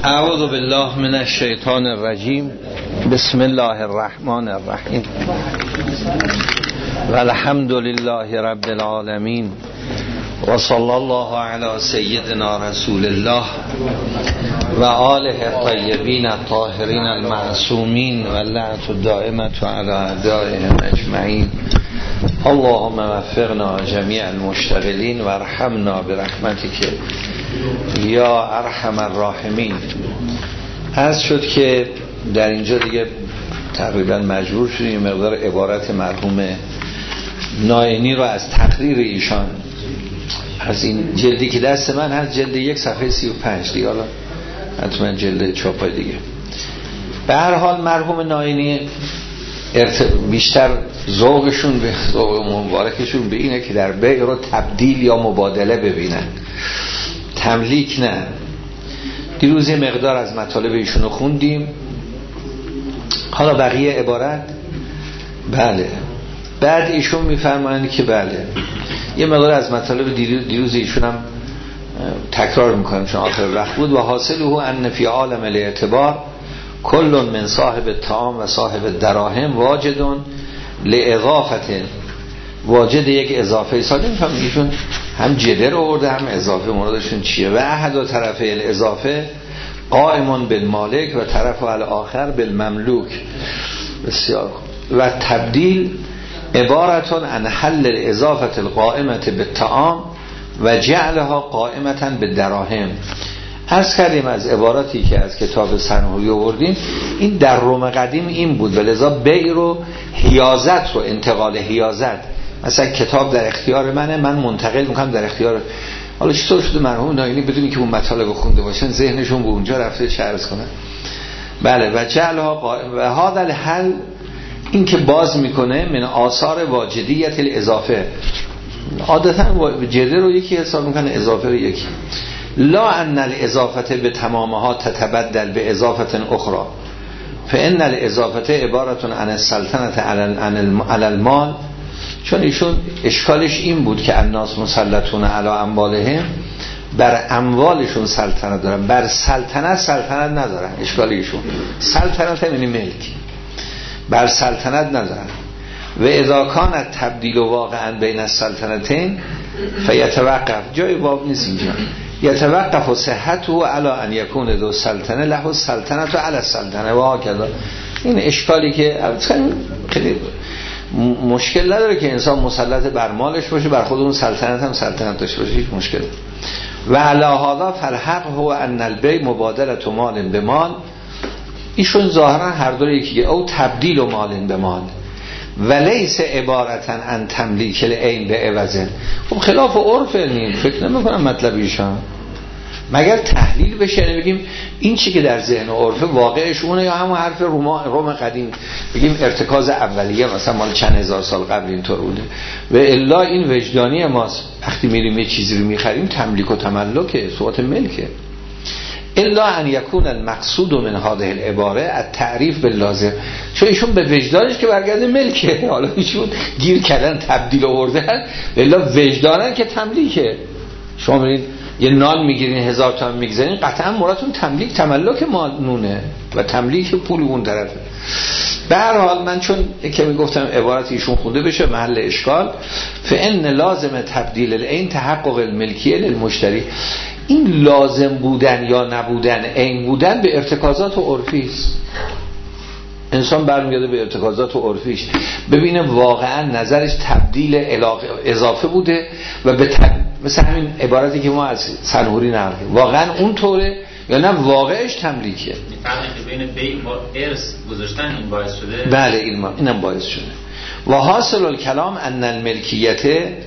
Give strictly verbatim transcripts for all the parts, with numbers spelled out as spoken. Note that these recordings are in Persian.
اعوذ بالله من الشیطان الرجیم. بسم الله الرحمن الرحیم و الحمد لله رب العالمین و صلی الله علی سیدنا رسول الله و آله الطیبین الطاهرین المعصومین و لعنت الدائمة علی اعدائهم اجمعین. اللهم وفقنا جمیع المشتغلین و ارحمنا برحمتک یا ارحم الراحمین. عرض شد که در اینجا دیگه تقریبا مجبور شدیم مقدار عبارت مرحوم ناینی رو از تقریر ایشان از این جلدی که دست من هست، جلد یک صفحه سی و پنج دیگه، حالا حتما جلد چاپای دیگه. به هر حال مرحوم ناینی بیشتر ذوقشون به ذوق مبارکشون به اینه که در بیع رو تبدیل یا مبادله ببینن، تملیک نه. دیروز یه مقدار از مطالب ایشون رو خوندیم، حالا بقیه عبارت. بله بعد ایشون میفرمایند که بله یه مقدار از مطالب دیروز ایشون هم تکرار میکنم چون آخر وقت بود. و حاصله ان فی عالم الاعتبار کل من صاحب الطعام و صاحب دراهم واجدون لاضافت، واجد یک اضافه. ساده میفهم ایشون هم جدر آورده هم اضافه، مرادشون چیه؟ و احد طرفه الاضافه قائمون بالمالک و طرف الاخر بالمملوک. بسیار. و تبدیل عبارتون عن حل الاضافه القائمه بالطعام و جعلها قائمه بالدراهم. عرض کردیم از عباراتی که از کتاب سنهوری آوردیم، این در روم قدیم این بود و لذا بیع رو حیازت رو انتقال حیازت، مثلا کتاب در اختیار منه، من منتقل میکنم در اختیار. حالا چطور شده مرحوم ناینی بدونی که اون مطالب خونده باشن ذهنشون به اونجا رفته چه عرض کنن. بله و جعلها قائم و هذا الحل، این که باز میکنه من آثار واجدیت الاضافه. عادتا جده رو یکی حساب میکنه، اضافه رو یکی. لا ان الاضافه به تمامها تتبدل به اضافه اخرى فان الاضافه عبارت عن السلطنه علی المال. چون ایشون اشکالش این بود که الناس مسلطون علی اموالهم، بر اموالشون سلطنت دارن، بر سلطنت سلطنت ندارن. اشکال ایشون سلطنت یعنی ملک، بر سلطنت ندارن. و اذا کان تبدیل واقعا بین السلطنتین فیتوقف، جای باب نیست اینجا، یتوقف صحته علی ان یکون ذو سلطنه له السلطنه علی السلطنه و هكذا. این اشکالی که خیلی مشکل نداره که انسان مسلط بر مالش باشه، بر خود اون سلطنت هم سلطنت داشته باشه، هیچ مشکل. و علی هذا فالحق هو ان البیع مبادله مال به مال. ایشون ظاهرا هر دو یکیه، او تبدیل و مال به مال و لیس عبارتا عن تملیک العین به عوض. خب خلاف عرف نیم، فکر نمی‌کنم مطلب ایشان مگر تحلیل بشه بگیم این چی که در ذهن و عرف واقعش اونه یا همون حرف روم روم قدیم بگیم ارتکاز اولیه مثلا مال چند هزار سال قبل اینطور بوده. و الا این وجدانی ماست، وقتی میریم یه چیزی رو میخریم تملیک و تملکه، صورت ملکه. الا ان یکون المقصود من هذه العباره التعریف باللازم، چون ایشون به وجدانش که برگرده ملکه. حالا ایشون گیر کردن تبدیل آوردن، الا وجدانن که تملیکه. شما برید یه نان میگیرین هزار تومان میگذارین، قطعا مرادتون تملیک تملک مال نونه و تملیک پول اون طرفه. به هر حال من چون که میگفتم عبارت ایشون خونده بشه محل اشکال، فان لازم تبدیل العین تحقق الملکیه للمشتری. این لازم بودن یا نبودن عین بودن به ارتکازات و عرفی است. انسان برمیگرده به ارتکازات و عرفیش ببینه واقعا نظرش تبدیل اضافه بوده و به تب... مثل همین عبارتی که ما از سنهوری نقل واقعا اون طوره یا نه واقعش تملیکه. فرقی بین بیع با ارث گذاشتن این باعث شده. بله این اینم باعث شده. و حاصل الکلام ان الملکیت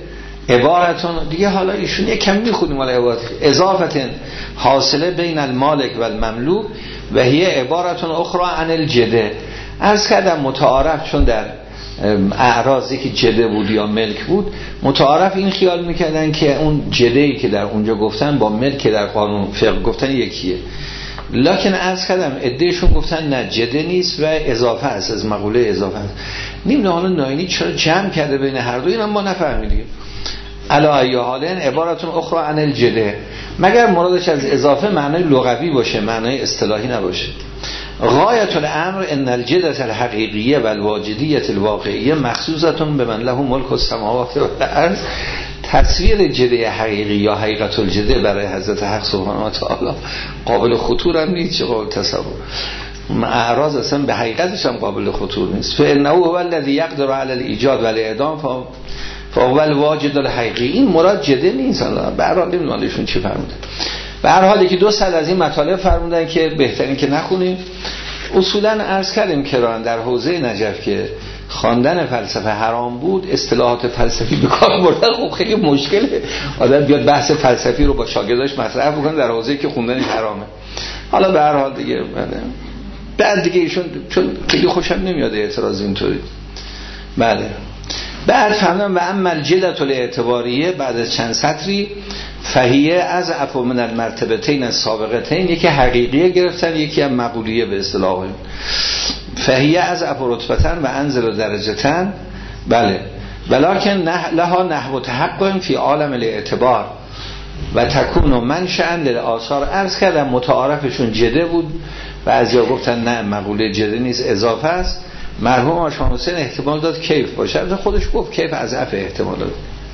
عبارتون دیگه، حالا ایشون یک کمی میخونیم حالا عبارت اضافه حاصله بین المالک و المملوک و هی عبارتون اخرى عن الجده. عرض کردم متعارف چون در اعراضی که جده بود یا ملک بود، متعارف این خیال میکردن که اون جده‌ای که در اونجا گفتن با ملک در قانون فقه گفتن یکیه. لکن عرض کردم عدهشون گفتن نه جده نیست و اضافه است، از مقوله اضافه است. نمیدونم حالا ناینی چرا جمع کرده بین هر دو، اینم ما نفهمیدیم. علی ای حالن عبارتون اخرى عن الجده. مگر مرادش از اضافه معنای لغوی باشه، معنای اصطلاحی نباشه. غایت الامر ان الجدة الحقیقیه و الواجدیه الواقعیه مخصوصتون به من له ملک السماوات و الارض. تصویر جده حقیقی یا حقیقت الجده برای حضرت حق سبحانه و تعالی قابل خطور هم نیست، چه قابل تصور. اعراض اصلا به حقیقتش هم قابل خطور نیست. فانه هو الذی یقدر علی الايجاد و الاعدام فهو الواجد الحقیقی. این مراد جده نیست. به هر حال نمیدونم ایشون چی فرمودن. به هر حال که دو صد از این مطالب فرمودن که بهترین که نخونیم. اصولا عرض کردیم که در حوزه نجف که خواندن فلسفه حرام بود، اصطلاحات فلسفی به کار بردن خب خیلی مشکله. آدم بیاد بحث فلسفی رو با شاگرداش مطرح بکنه در حوزه‌ای که خوندنش حرامه. حالا به هر حال دیگه بعد دیگه ایشون چون خیلی خوشم نمیاد اعتراض اینطوری. بله. بعد فهمیدم و اما الجدة الاعتباریه بعد از چند سطری فهیه از افو من المرتبتین السابقتین، یکی حقیقیه گرفتن یکی هم مقولیه به اصطلاح. فهیه از افو رتبتن و انزل درجتن. بله. ولکن نه لها نحو تحقق فی عالم الاعتبار و تکون منشأ للآثار. عرض کردم متعارفشون جده بود و از یا گفتن نه مقوله جده نیست اضافه است. مرحوم آشان حسین احتمال داد کیف باشه، خودش گفت کیف از اف احتمال داد.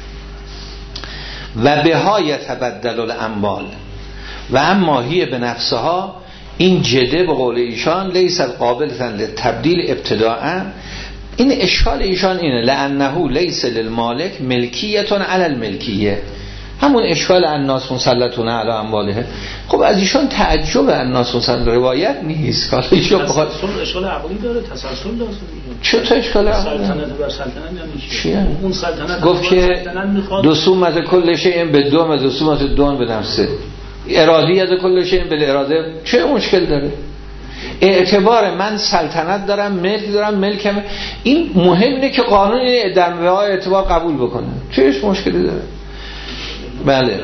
و به ها یتبدل الاموال و اما هی به نفسها. این جده به قول ایشان لیست قابلتن لتبدیل ابتداءً. این اشکال ایشان اینه لانه لیس للمالک ملکیتون علی الملکیه، همون اشکال الناس مسلطون علی امواله. خب از ایشان تعجب الناس مسلط روایت نیست که ایشون بخواد اشکال عقلی داره، تسلسل داره. چطور اشکال عقلی؟ سلطنت بر سلطنت چیه؟ اون سلطنت گفت که دو سومت کل شیء به دوم دو سومت دون به نفسه ارادیت کل شیء به اراده. چه مشکل داره؟ اعتبار من سلطنت دارم، ملک دارم، ملکم. این مهم اینه که قانون در نهای اعتبار قبول بکنه. چهش مشکلی داره؟ بله.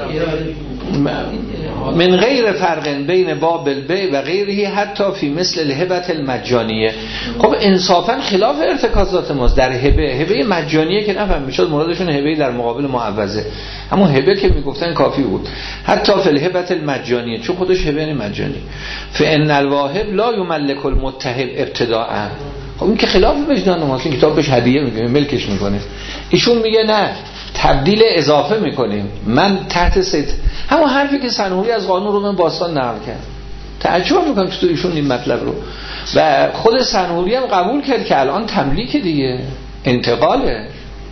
من غیر فرق بین باب البیع و غیره حتی فی مثل الهبه المجانیه. خب انصافا خلاف ارتکازات ماست در هبه. هبه مجانیه که نفهم میشد مرادشون هبه در مقابل معوضه، اما هبه که میگفتن کافی بود. حتی فی الهبه المجانیه چون خودش هبه مجانی. فان الواهب لا یملک المتهب ابتداء. خب این که خلاف وجدان ماست. این کتاب بهش هدیه میگه، ملکش میکنه. ایشون میگه نه تبدیل اضافه میکنیم. من تحت ست همون حرفی که سنوری از قانون روم باستان نقل کرد. تعجب میکنم که تو ایشون این مطلب رو و خود سنوری هم قبول کرد که الان تملیک دیگه انتقاله.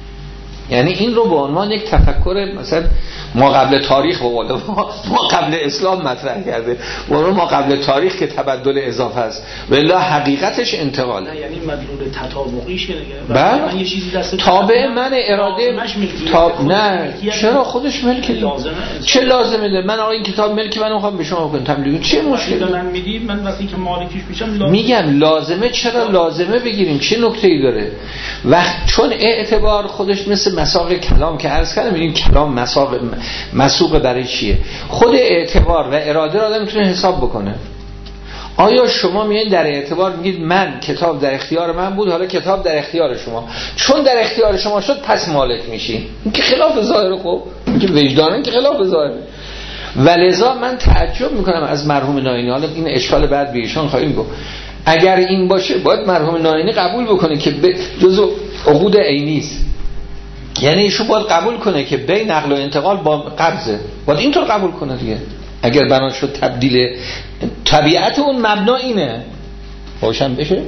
یعنی این رو به عنوان یک تفکر مثلا ما قبل تاریخ و ما قبل اسلام مطرح کرده و ما قبل تاریخ که تبدل اضافه است ولی حقیقتش انتقاله. یعنی مدلول تطابقیشه دیگه. من یه چیزی دست تابع من اراده تاب... نه چرا خودش ملک لازمه. چه لازمه ده؟ من آقا این کتاب ملک من میخوام به شما بکنم تملیک. چه مشکلی من میدید؟ من وقتی که مالکیش میشم لازمه. میگم لازمه. چرا لازمه بگیریم؟ چه نکته‌ای داره؟ وقت چون اعتبار خودش مثل مساق کلام که عرض کردم این کلام مساق مسوق برای چیه؟ خود اعتبار و اراده را آدم میتونه حساب بکنه. آیا شما میایین در اعتبار میگید من کتاب در اختیار من بود حالا کتاب در اختیار شما، چون در اختیار شما شد پس مالک میشین؟ این که خلاف ظاهره. خب این که وجدانن که خلاف ظاهره. ولذا من تعجب میکنم از مرحوم ناینی. حالا این اشکال بعد به ایشان خواهیم گفت. اگر این باشه باید مرحوم ناینی قبول بکنه که جزء عقود عینی است. یعنی ایشون باید قبول کنه که بین نقل و انتقال با قبضه، باید اینطور قبول کنه دیگه. اگر بنا شد تبدیل طبیعت اون مبنا اینه باشم بشه.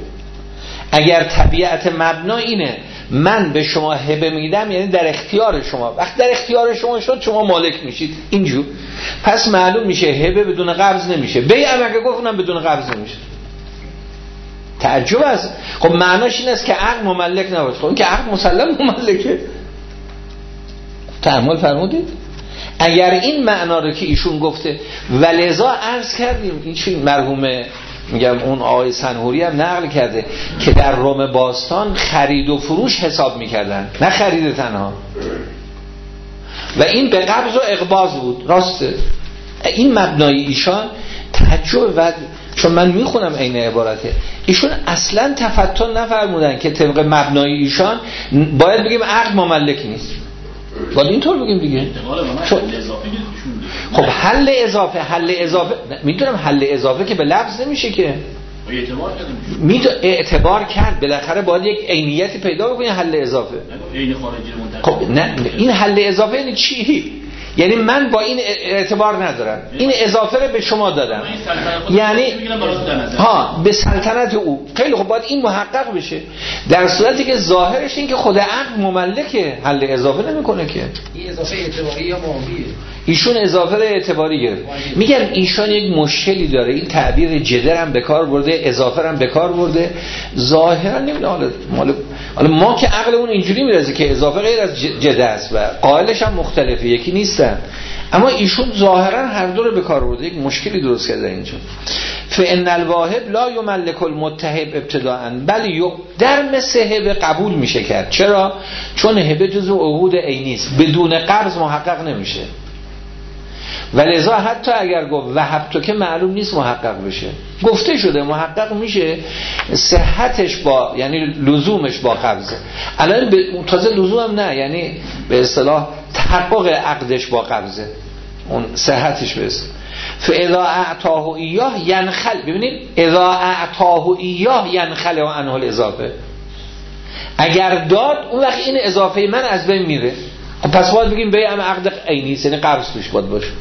اگر طبیعت مبنا اینه من به شما هبه میدم یعنی در اختیار شما، وقت در اختیار شما شد شما مالک میشید اینجور، پس معلوم میشه هبه بدون قبض نمیشه. بیع هم اگه گفت اونم بدون قبض نمیشه. تعجب است. خب معناش این است که عقل مملک نباشه. خب این که عقل مسلم مملکه. تأمل فرمودید؟ اگر این معنا رو که ایشون گفته ولذا عرض کردیم این چی مرحوم میگم اون آقای سنهوری هم نقل کرده که در روم باستان خرید و فروش حساب میکردن نه خرید تنها و این به قبض و اقباض بود. راسته این مبنای ایشان تعجب و چون من میخونم این عبارته ایشون اصلا تفتن نفرمودن که طبق مبنای ایشان باید بگیم عقل مملک نیست. باید اینطور بگیم دیگه. خب حل اضافه حل اضافه میدونم حل اضافه که به لفظ نمیشه که اعتبار میتو اعتبار کرد بالاخره باید یک عینیتی پیدا بکنی حل اضافه. عین خارجی منتقل. خب نه این حل اضافه یعنی چی؟ یعنی من با این اعتبار ندارم این اضافه رو به شما دادم یعنی ها به سلطنت او. خیلی خب باید این محقق بشه در صورتی که ظاهرش این که خود عقل مملکه حل اضافه نمیکنه که این اضافه اعتباری یا ماهیه. ایشون اضافه اعتباری گرفت. میگن ایشون یک مشکلی داره این تعبیر جدر هم به کار برده اضافه هم به کار برده ظاهرا نمیدونه حالا حالا ما که عقلمون اینجوری میرسه که اضافه غیر از جدر است و قائلش هم مختلفه یکی نیستن اما ایشون ظاهرا هر دو رو به کار برده یک مشکلی درست کرده اینجا. فان الواهب لا یملک المتهب ابتداء بل در مثل هبه قبول میشه کرد. چرا؟ چون هبه جزء عهود عینی است بدون قبض محقق نمیشه ولذا حتی اگر گفت وهب تو که معلوم نیست محقق بشه گفته شده محقق میشه صحتش با یعنی لزومش با قبضه الان به تازه لزوم نه یعنی به اصطلاح تحقق عقدش با قبضه اون صحتش برسه. فاذا اعطاه ایاه ینخل ببینید اذا اعطاه ایاه ینخل و عنه الاضافه اگر داد اون وقت این اضافه من از بین میره. خب پس باید بگیم به هم عقد عینی است یعنی قبض توش باید باشه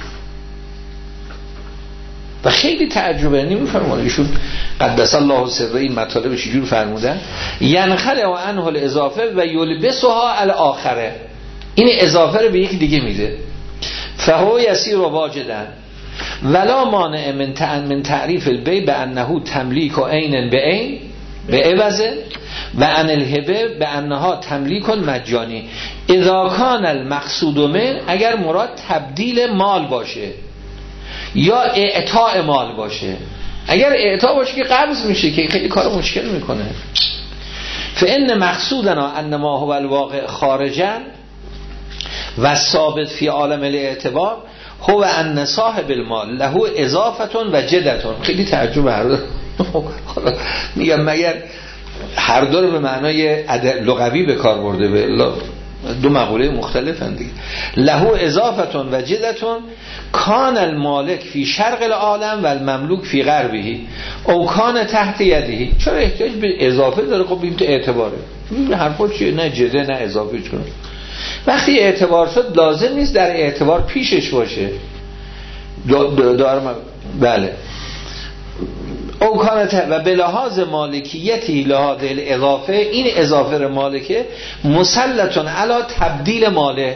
و خیلی تعجبه نمیفهمم ایشون قدس الله سره این مطالب چجور فرمودن ینخل و عنه الاضافه و یلبسها الاخره این اضافه رو به یک دیگه میده فهو یسیر و واجدن ولا مانع من من تعریف البی به انه تملیک و عین به عین به عوضه و ان الهبه به انها تملیک مجانی اذا کان المقصود من اگر مراد تبدیل مال باشه یا اعطاء مال باشه اگر اعطاء باشه که قبض میشه که خیلی کار مشکل میکنه. فان مقصودنا انما هو الواقع خارجا و ثابت فی عالم الاعتبار هو ان صاحب المال له اضافه و جدته. خیلی تعجب هر دو میگم مگر هر دو رو به معنای لغوی به کار برده به دو مقوله مختلفن دیگه. له اضافه و جدته کان المالک فی شرق العالم و المملوک فی غربه او کان تحت یده. چرا احتیاج به اضافه داره؟ خب این تو اعتباره این حرفا چیه؟ نه جده نه اضافه. چون وقتی اعتبار شد لازم نیست در اعتبار پیشش باشه دارم بله او کانت و به لحاظ مالکیتی لحاظ الاضافه این اضافه مالکه مسلطن علی تبدیل ماله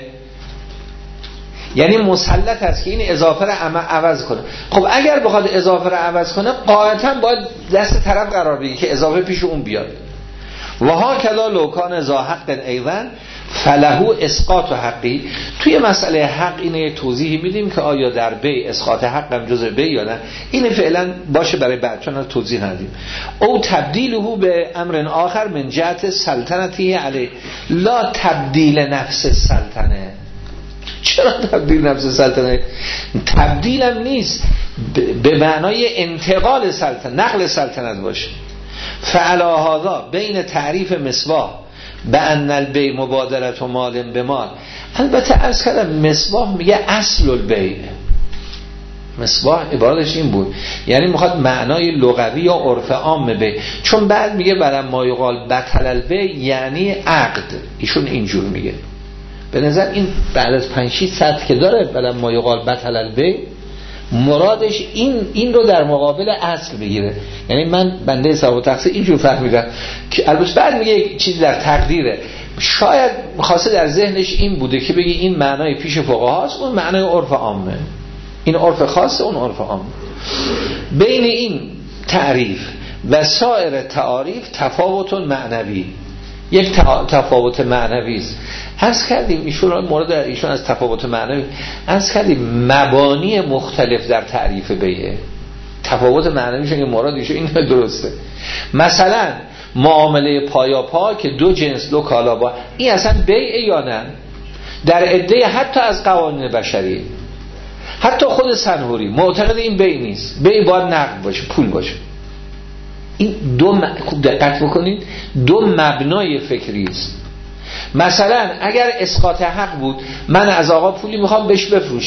یعنی مسلط است که این اضافه رو عوض کنه. خب اگر بخواد اضافه رو عوض کنه قاعدتا باید دست طرف قرار بگیره که اضافه پیش اون بیاد و ها کلا لوکان ذا حق ایضا فله اسقاط حقی. توی مسئله حق اینه توضیحی میدیم که آیا در بی اسقاط حق هم جزء بی یا نه این فعلا باشه برای بعد چون توضیح ندیم. او تبدیله به امر آخر من جهت سلطنتی علی لا تبدیل نفس سلطنه. چرا تبدیل نفس سلطنه؟ تبدیلم نیست به معنای انتقال سلطنت نقل سلطنت باشه. فعلا هذا بین تعریف مصباح به ان البی مبادلت و مال به مال. البته عرض کردم مصباح میگه اصل البی مصباح عبارتش این بود یعنی میخواد معنای لغوی یا عرف عام بی چون بعد میگه برام ما یقال بطل البی یعنی عقد ایشون اینجور میگه. به نظر این بعد از پنج شش سطح که داره برام ما یقال بطل البی مرادش این این رو در مقابل اصل بگیره. یعنی من بنده حساب و تقصیر اینجور فهمیدم که البته بعد میگه یک چیز در تقدیره شاید خاصه در ذهنش این بوده که بگی این معنای پیش فقهاست اون معنای عرف عامه این عرف خاصه اون عرف عامه. بین این تعریف و سایر تعاریف تفاوت معنوی یک تفاوت معنوی است. عرض کردیم ایشون مورد ایشون از تفاوت معنوی عرض کردیم مبانی مختلف در تعریف بیعه تفاوت معنویشون که مراد ایشون این درسته. مثلا معامله پایا پا که دو جنس دو کالا با این اصلا بیعه یا نه در عده حتی از قوانین بشری حتی خود سنهوری معتقد این بیع نیست بیع باید نقد باشه پول باشه. این دو م... خوب دقت بکنید دو مبنای فکری است. مثلا اگر اسقاط حق بود من از آقا پولی میخوام بهش بفروشم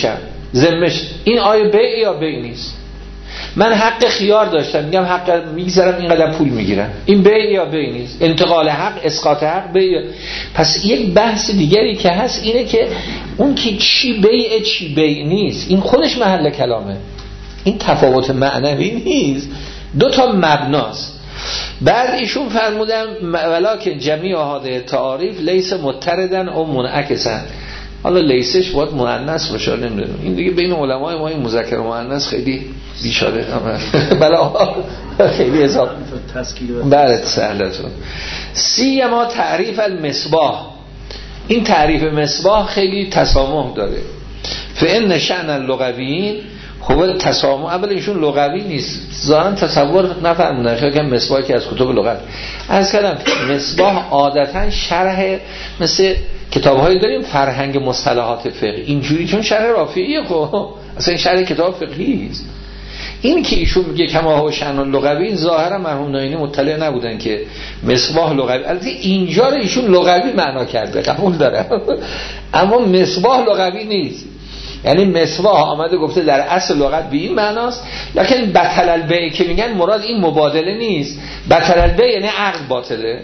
ذمش این آیه بیع یا بیع نیست. من حق خیار داشتم میگم حق میگذرم اینقدر پول میگیرم، این بیع یا بیع نیست. انتقال حق، اسقاط حق، بیع. پس یک بحث دیگری که هست اینه که اون که چی بیع چی بیع نیست، این خودش محل کلامه، این تفاوت معنوی نیست، دو تا مبناست. بعد ایشون فرمودن ولکن جمیع هذه تعاریف لیس متردن او منعکسن. حالا لیسش باید مؤنث باشه، نمیدونم این دیگه بین علمای ما این مذکر و مؤنث خیلی بیچاره بلا خیلی حساب بله سهلتون. سی ما تعریف المصباح، این تعریف مصباح خیلی تسامح داره. فإن شأن اللغویین خب تسامح، اول ایشون لغوی نیست ظاهرا تصور نفرمودن، خیلی که مصباح که از کتب لغت از کلم مصباح عادتا شرح مثل کتاب‌هایی داریم فرهنگ مصطلحات فقهی اینجوری، چون شرح رافعیه خب اصلا این شرح کتاب فقهی است. این که ایشون میگه کما هو شأن اللغوی، این ظاهرا مرحوم ناینی مطلع نبودن که مصباح لغوی، البته اینجا رو ایشون لغوی معنا کرده قبول داره اما مصباح لغوی نیست. یعنی مصباح آمده گفته در اصل لغت به این معناست، لکن بطل البیع که میگن مراد این مبادله نیست، بطل البیع یعنی عقد باطله.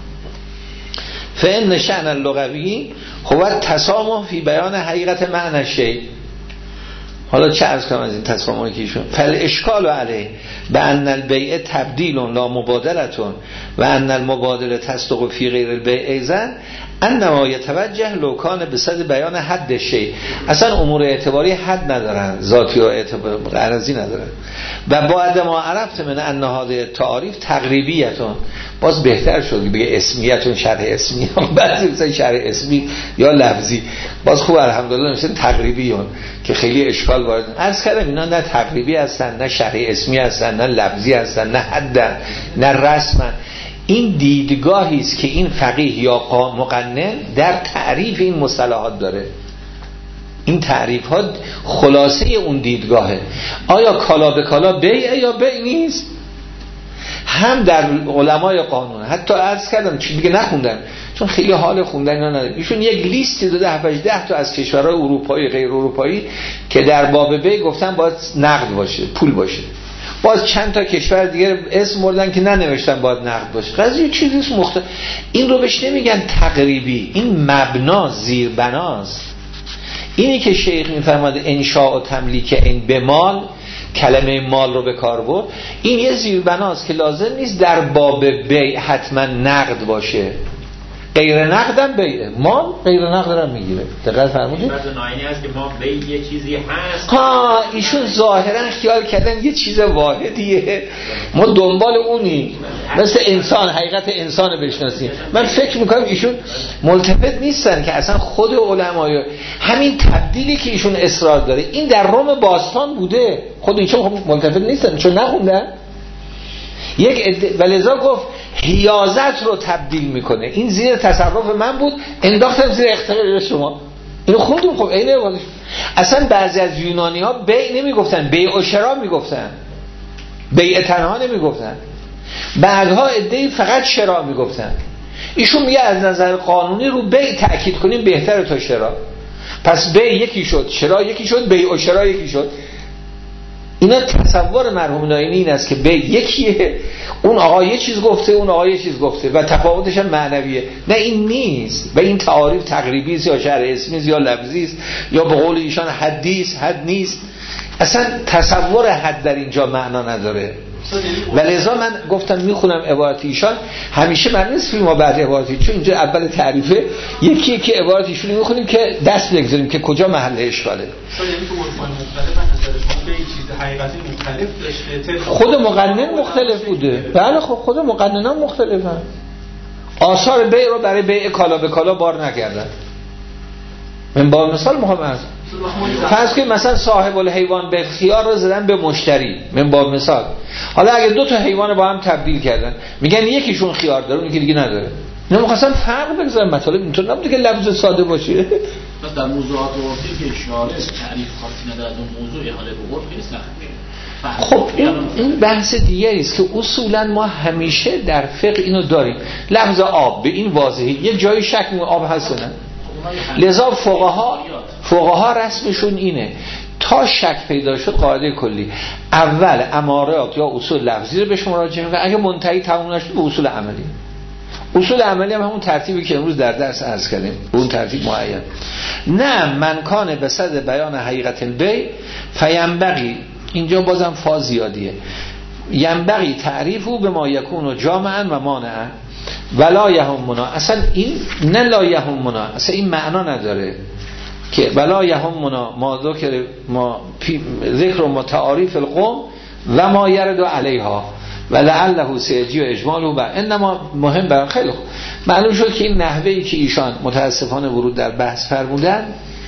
فإن شأن اللغوی هو تسامح فی بیان حقیقت معنی شیء. حالا چه عرض کنم از این تسامحی که ایشون فل اشکال علیه به ان البیع تبدیل لا مبادلتون و ان المبادله تصدق فی غیر البیع ایزن انما یتوجه لو کان بصد بیان حد شیء. اصلا امور اعتباری حد ندارن، ذاتی و اعتبار غرضی ندارن. و بعد ما عرفت من ان هذه تعاریف تقریبیتون، باز بهتر شد بگه اسمیتون شرح اسمی، بعضی مثلا شرح اسمی یا لفظی، باز خوب الحمدلله میشه تقریبیون که خیلی اشکال وارد. عرض کردم اینا نه تقریبی هستن، نه شرح اسمی هستن، نه لفظی هستن، نه حدن، نه رسمن. این دیدگاهی است که این فقیه یا مقنن در تعریف این مصطلحات داره. این تعریف ها خلاصه اون دیدگاهه. آیا کالا به کالا بیعه یا بیع نیست؟ هم در علمای قانون حتی عرض کردم چی دیگه نخوندن چون خیلی حال خوندن اینا نداره، ایشون یک لیستی داده هفت ده تا از کشورهای اروپایی غیر اروپایی که در باب بیع گفتن باید نقد باشه، پول باشه. باز چند تا کشور دیگه اسم بردن که ننوشتن باید نقد باشه. قضیه چیزیست مختلف. این رو بهش نمیگن تقریبی، این مبنا زیر بناست. اینی که شیخ میفرماده انشاء و تملیک این به مال، کلمه مال رو به کار برد، این یه زیر بناست که لازم نیست در باب بیع حتما نقد باشه. غیر نقد هم بیعه، مال غیر نقد هم میگیره. دقیق فرمودید؟ بعضی ناینی هست که ما بیع یه چیزی هست، ها ایشون ظاهرا خیال کردن یه چیز واحدیه، ما دنبال اونی مثل انسان، حقیقت انسان بشناسیم. من فکر میکنم ایشون ملتفت نیستن که اصلا خود علمای همین تبدیلی که ایشون اصرار داره این در روم باستان بوده، خود ایشون ملتفت نیستن چون نخوندن. یک ولذا گفت حیازت رو تبدیل میکنه، این زیر تصرف من بود انداختم زیر اختیار شما. اینو خوندیم خب اینه. اصلا بعضی از یونانی ها بیع نمیگفتن، بیع و شرا میگفتن، بیع تنها نمیگفتن. بعدها عده‌ای فقط شرا میگفتن. ایشون میگه از نظر قانونی رو بیع تأکید کنیم بهتره تا شرا. پس بیع یکی شد، شرا یکی شد، بیع و شرا یکی شد. اینا تصور مرحوم ناینی این است که بیع یکیه، اون آقا یه چیز گفته اون آقا یه چیز گفته و تفاوتش هم معنویه. نه این نیست و این تعاریف تقریبی است یا شرح اسمی است یا لفظی است یا به قول ایشان حدی است، حد نیست. اصلا تصور حد در اینجا معنا نداره. ولذا من گفتم میخونم عبارت ایشان، همیشه من نیست فیلم ها بعد عبارتی، چون اینجا اول تعریفه یکی یکی عبارت ایشون میخونیم که دست بگذاریم که کجا محل اشکاله. خود مقنن مختلف بوده. بله خب خود مقننان مختلفن. آثار بیع رو برای بیع کالا به کالا بار نکردن. من با مثال میخوام عرض فرض کنید مثلا صاحب الحیوان به خیار رو زدن به مشتری، من با مثال. حالا اگه دو تا حیوان با هم تبدیل کردن میگن یکیشون خیار داره اون یکی دیگه نداره. اینا می‌خواستن فرق بگذارن، مطالب اینطور نبوده که لفظ ساده باشه. مثلا در موضوعات عرفی که شارع تعریف خاصی نداره از اون موضوع احاله به عرف نیست. خب این, این بحث دیگری است که اصولا ما همیشه در فقه اینو داریم. لفظ آب به این واضحی یک جای شک آب هست نه. لذا فقها فقها رسمشون اینه تا شک پیدا شد قاعده کلی اول امارات یا اصول لفظی رو بهش مراجعه و اگه منتهی تموم نشد به اصول عملی. اصول عملی هم همون ترتیبی که امروز در درس عرض کردیم، اون ترتیب معین. نه من کان بصد بیان حقیقت البیع فینبغی، اینجا بازم فا زیادیه، ینبغی تعریفو به ما یکون جامعا و مانعا ولا یهمنا. اصلا این نه لا یهمنا، اصلا این معنا نداره که ولا یهمنا ما ذکر ما ذکر متعارف القوم و ما یرد علیها ولعله سیجی و اجماله بر انما مهم بر. خیلی خوب معلوم شد که این نحوهی که ایشان متاسفانه ورود در بحث فرمودن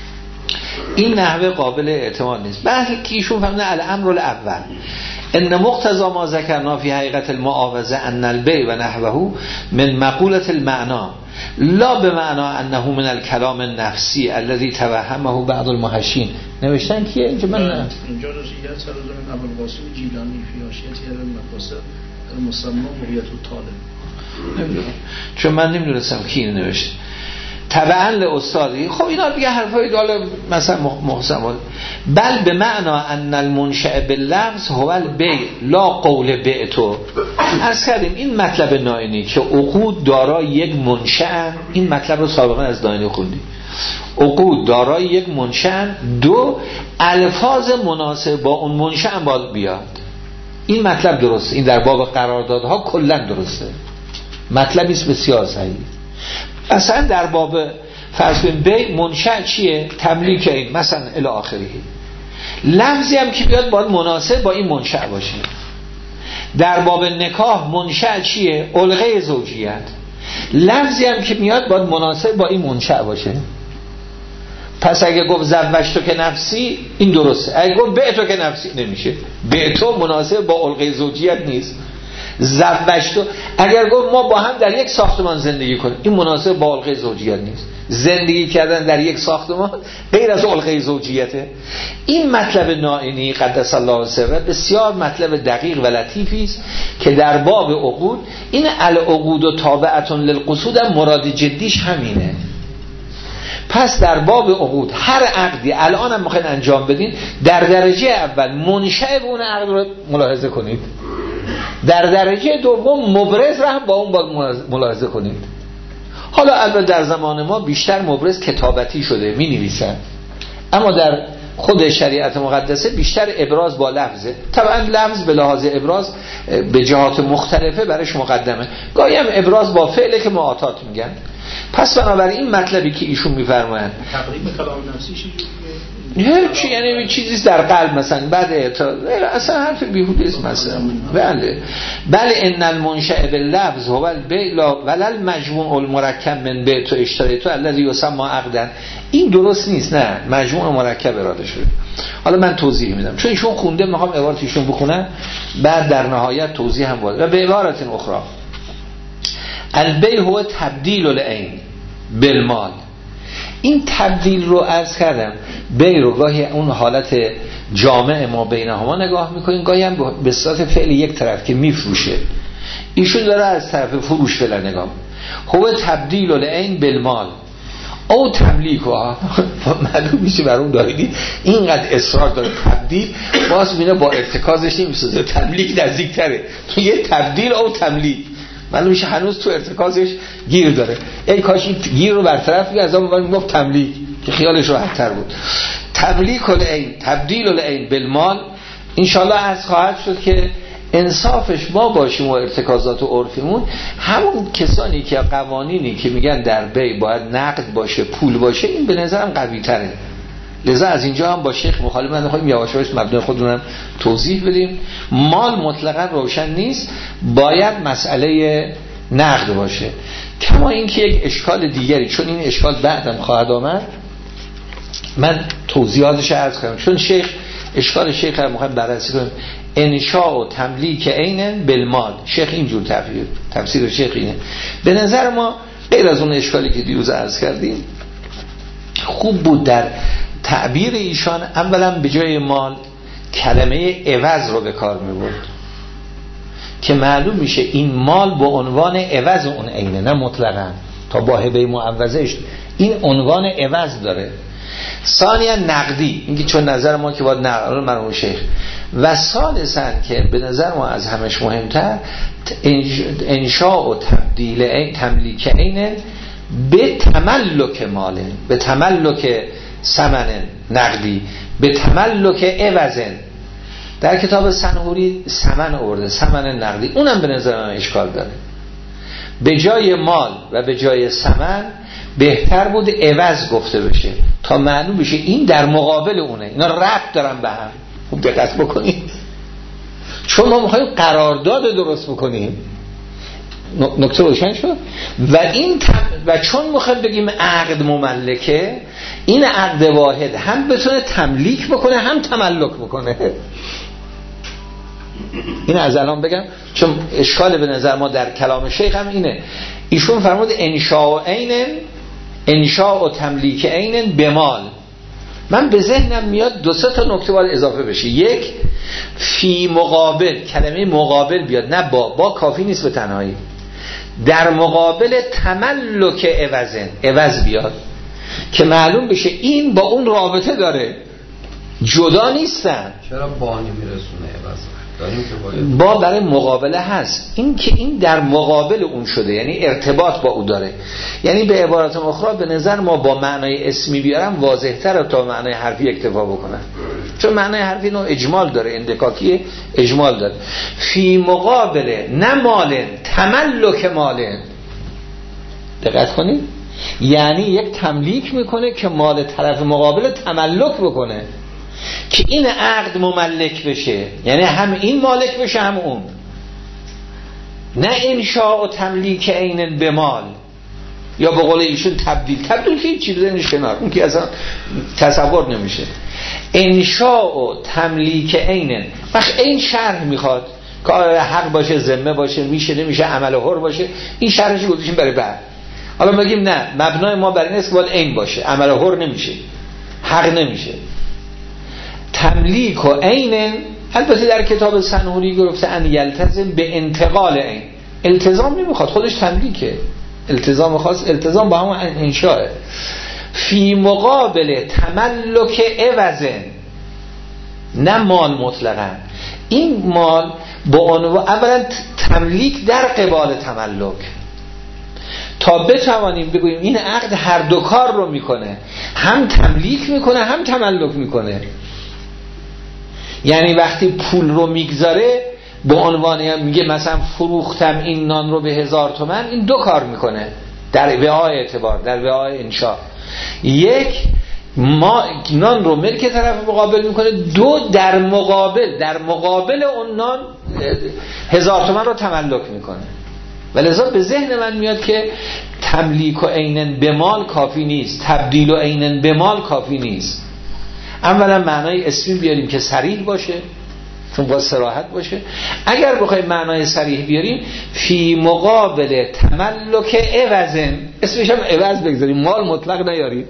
این نحوه قابل اعتماد نیست. بحثی که ایشون فهمیدن الامر الاول ان مقتضا ما ذکرنا فی حقیقت المعاوضه ان البیع و نحوه من مقولة المعنا لا به معنا انه من الکلام النفسی الذي توهمه بعض المحشین. نوشتن کیه اینجا؟ من نه اینجا رجیت سر زمین ابوالقاسم جیلانی فی حاشیه المقاصد المسمى هویت الطالب. چون من نمیدونستم کی اینو نوشته. تبعا لاستادی. خب اینا دیگه حرفای داله مثلا محسن بل به معنا ان المنشأ باللفظ هو البیع لا قول بعتو. عرض کردیم این مطلب نائینی که عقود دارای یک منشأ، این مطلب رو سابقا از نائینی خوندیم، عقود دارای یک منشأ، دو الفاظ مناسب با اون منشأ باید بیاد. این مطلب درسته، این در باب قراردادها کلا درسته، مطلبی است بسیار صحیح. اصلا در باب فرض کنیم بیع منشأ چیه؟ تملیک این مثلا الی آخره. لفظی هم که بیاد باید مناسب با این منشأ باشه. در باب نکاح منشأ چیه؟ علقه زوجیت. لفظی هم که میاد باید مناسب با این منشأ باشه. پس اگه گفت زوجتو که نفسی این درسته، اگه گفت بعتو که نفسی نمیشه. بعتو مناسب با علقه زوجیت نیست. زوجتو اگر گفت ما با هم در یک ساختمان زندگی کنیم این مناسب با علقه زوجیت نیست. زندگی کردن در یک ساختمان غیر از علقه زوجیته. این مطلب نائینی قدس الله سره بسیار مطلب دقیق و لطیفی است که در باب عقود این العقود و تابعتون للقصود هم مراد جدیش همینه. پس در باب عقود هر عقدی الان هم میخواین انجام بدین در درجه اول منشأ به اون عقد رو ملاحظه کنید، در درجه دوم مبرز رو هم با اون باید ملاحظه کنید. حالا البته در زمان ما بیشتر مبرز کتابتی شده، می نویسن، اما در خود شریعت مقدسه بیشتر ابراز با لفظه. طبعا لفظ به لحاظ ابراز به جهات مختلفه برش مقدمه، گاهی هم ابراز با فعله که معاطات میگن. پس بنابراین این مطلبی که ایشون میفرمایند تقریب کلام نفسی چی چی یعنی چیزی در قلب مثلا بعد اعتراض اصلا حرف بیهوده است مثلا. بله بله ان المنشأ باللفظ هو البیع ولا المجموع المرکب من بیع و اشتریت الذي يسمى عقدا. این درست نیست، نه مجموع مرکب اراده شده. حالا من توضیح میدم چون ایشون خونده، میخوام عبارت ایشون بخونم بعد در نهایت توضیح هم بود. و به عبارت اخرى البیع هو تبدیل العین بالمال. این تبدیل رو عرض کردم، بیع رو گاهی اون حالت جامع ما بینهما نگاه میکنیم، گاهی هم به صورت فعل یک طرف که میفروشه. ایشون داره از طرف فروش فعلا نگاه. هو تبدیل العین بالمال او تملیک ها. معلوم میشه بر اون دایدی اینقدر اصرار داره تبدیل، باز میینه با ارتکازش نمیسازه، تملیک نزدیکتره. تو یه تبدیل او تملیک معلوم میشه هنوز تو ارتکازش گیر داره. ای کاش این گیر رو برطرف کنه، از اون میگفت تملیک که خیالش راحت تر بود. تملیک العین تبدیل العین بالمال ان شاء الله از خواهد شد که انصافش ما باشیم و ارتکازات و عرفیمون همون کسانی که قوانینی که میگن در بیع باید نقد باشه پول باشه این به نظرم قوی تره. لذا از اینجا هم با شیخ مخالف من میخوایم یواش یواش مبنای خودمون توضیح بدیم. مال مطلقا روشن نیست، باید مسئله نقد باشه. کما اینکه یک اشکال دیگری، چون این اشکال بعدم خواهد آمد من توضیحاتش عرض کنم، چون شیخ اشکال شیخ رو میخوایم بررسی کنیم. انشاء و تملیک عین بالمال، شیخ اینجور تفسیر تفسیر شیخ اینه. به نظر ما غیر از اون اشکالی که دیروز عرض کردیم خوب بود در تعبیر ایشان اولا به جای مال کلمه عوض رو به کار می‌برد که معلوم میشه این مال با عنوان عوض اون عینه، نه مطلقاً تا با هبه معوضهش این عنوان عوض داره. ثانیا نقدی، اینکه چون نظر ما که باید نقل مرحوم شیخ، و ثالثا که به نظر ما از همش مهمتر انشاء و تبدیل این تملیک عین به تملک مال، به تملک ثمن نقدی، به تملک عوض. در کتاب سنهوری ثمن آورده، ثمن نقدی، اونم به نظر من اشکال داره. به جای مال و به جای ثمن بهتر بود عوض گفته بشه تا معلوم بشه این در مقابل اونه، اینا ربط دارن به هم. خوب دقت بکنید، چون ما میخوایم قرارداد درست بکنیم. نکته روشن شد. و این تم... و چون میخوایم بگیم عقد مملکه، این عقد واحد هم بتونه تملیک بکنه هم تملک بکنه. این از الان بگم چون اشکال به نظر ما در کلام شیخ هم اینه. ایشون فرمود انشاء عین، انشاء و تملیک عین به مال. من به ذهنم میاد دو سه تا نکته باید اضافه بشه. یک، فی مقابل، کلمه مقابل بیاد، نه با با کافی نیست به تنهایی، در مقابل تملک عوضن، عوض بیاد که معلوم بشه این با اون رابطه داره، جدا نیستن. چرا با نمیرسونه عوض؟ با برای مقابله هست، این که این در مقابل اون شده، یعنی ارتباط با او داره. یعنی به عبارت اخرى به نظر ما با معنای اسمی بیارم واضح تر تا معنای حرفی اکتفا بکنن، چون معنای حرفی نوع اجمال داره، اندکاکی اجمال داره. فی مقابل نه مال، تملک مال. دقت کنید، یعنی یک تملیک میکنه که مال طرف مقابل تملک بکنه که این عقد مملک بشه، یعنی هم این مالک بشه هم اون. نه انشاء و تملیک عین به مال، یا به قول ایشون تبدیل. تبدیل که هیچی بزنش کنار، اون که اصلا تصور نمیشه. انشاء و تملیک عین، وقت این شرح میخواد که حق باشه، ذمه باشه، میشه نمیشه، عمل حر باشه، این شرحش گذاشتیم برای بعد. حالا بگیم نه، مبنای ما بر این است که باید عین باشه، عمل حر نمیشه، حق نمیشه. تملیک و عین، البته در کتاب سنهوری گفته ان یلتزم به انتقال عین، التزام نمیخواد، خودش تملیکه، التزام خاص، التزام با همون انشاء. فی مقابل تملک عوض، نه مال مطلقا. این مال با عنوان اولا تملیک در قبال تملک، تا بتوانیم بگوییم این عقد هر دو کار رو میکنه، هم تملیک میکنه هم تملک میکنه. یعنی وقتی پول رو میگذاره به عنوان میگه مثلا فروختم این نان رو به هزار تومن، این دو کار میکنه در وعای اعتبار، در وعای انشاء. یک، ما نان رو ملک طرف مقابل میکنه، دو در مقابل در مقابل اون نان هزار تومن رو تملک میکنه. ولذا به ذهن من میاد که تملیک و عینن به مال کافی نیست، تبدیل و عینن به مال کافی نیست. اولا معنای اسمی بیاریم که صریح باشه، چون با صراحت باشه. اگر بخوایم معنای صریح بیاریم فی مقابل تملک عوضن، اسمش هم عوض بگذاریم، مال مطلق نیاریم.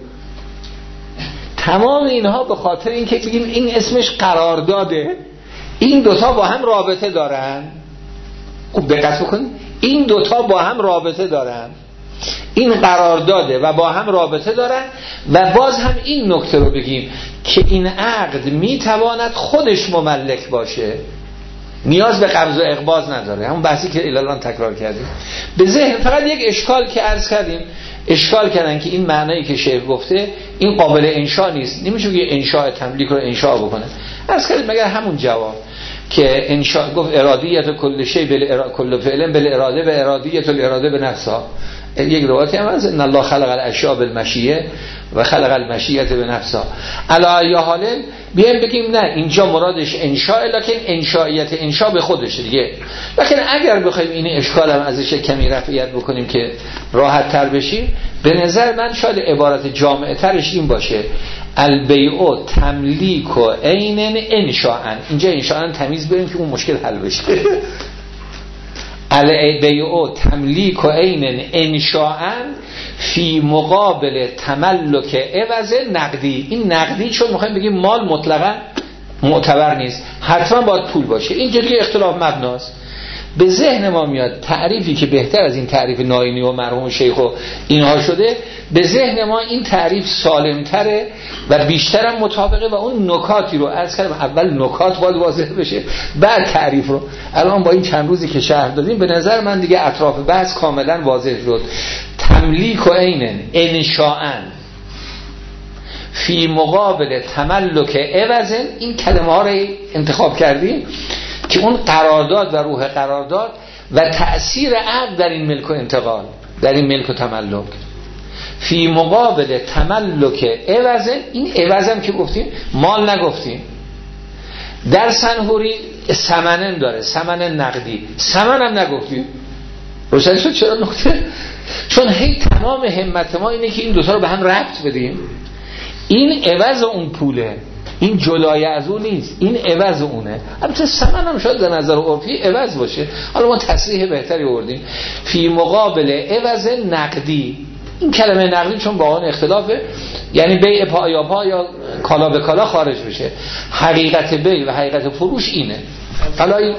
تمام اینها به خاطر این که بگیم این اسمش قرارداده، این دوتا با هم رابطه دارن. خوب دقت بکنید، این دوتا با هم رابطه دارن، این قرارداده و با هم رابطه دارن. و باز هم این نکته رو بگیم که این عقد میتواند خودش مملک باشه، نیاز به قبض و اقباض نداره، همون بحثی که الان تکرار کردیم. به ذهن فقط یک اشکال که عرض کردیم، اشکال کردن که این معنایی که شیخ گفته این قابل انشاء نیست، نمیشه که انشاء تملیک رو انشاء بکنه. عرض کردیم مگر همون جواب که انشاء گفت ارادیت کل شی بل کل فعل بل اراده و ارادیت الاراده به نفسها. یک روایتی هم هست ان الله خلق الاشیاء بالمشیه و خلق المشیه به نفسها. علی ای حال بیایم بگیم نه، اینجا مرادش انشاء، لکن انشائیت انشاء به خودش دیگه. لکن اگر بخوایم این اشکال هم ازش کمی رفعیت بکنیم که راحت تر بشیم، به نظر من شاید عبارت جامع ترش این باشه البیع تملیک و عین انشاء. اینجا انشاء تمیز بریم که اون مشکل حل بشه. البیع تملیک و عین انشاء فی مقابل تملک عوض نقدی. این نقدی چون میخوایم بگیم مال مطلقا معتبر نیست، حتما باید پول باشه. این جدی اختلاف مبناست. به ذهن ما میاد تعریفی که بهتر از این تعریف ناینی و مرحوم شیخ و اینها شده، به ذهن ما این تعریف سالمتره و بیشترم مطابقه و اون نکاتی رو عرض کردم اول نکات باید واضح بشه بعد تعریف رو. الان با این چند روزی که شرح دادیم به نظر من دیگه اطراف بحث کاملا واضح شد. تملیک و عین انشاءن فی مقابل تملک عوض، این کلمه ها رو انتخاب کردیم که اون قرارداد و روح قرارداد و تأثیر عقد در این ملک و انتقال، در این ملک و تملک. فی مقابل تملک عوض، این عوض هم که گفتیم مال نگفتیم. در سنهوری ثمنن داره، ثمن نقدی، ثمن هم نگفتیم. روشن شد چرا نکته؟ چون هی تمام همت ما اینه که این دوتا رو به هم ربط بدیم. این عوض اون پوله، این جدای از اون نیست، این عوض اونه. البته ثمن هم شاید در نظر عرفی عوض باشه، حالا ما تصریح بهتری آوردیم. فی مقابل عوض نقدی، این کلمه نقدی چون با آن اختلافه، یعنی بیع پا پا یا کالا به کالا خارج بشه. حقیقت بیع و حقیقت فروش اینه. حالا این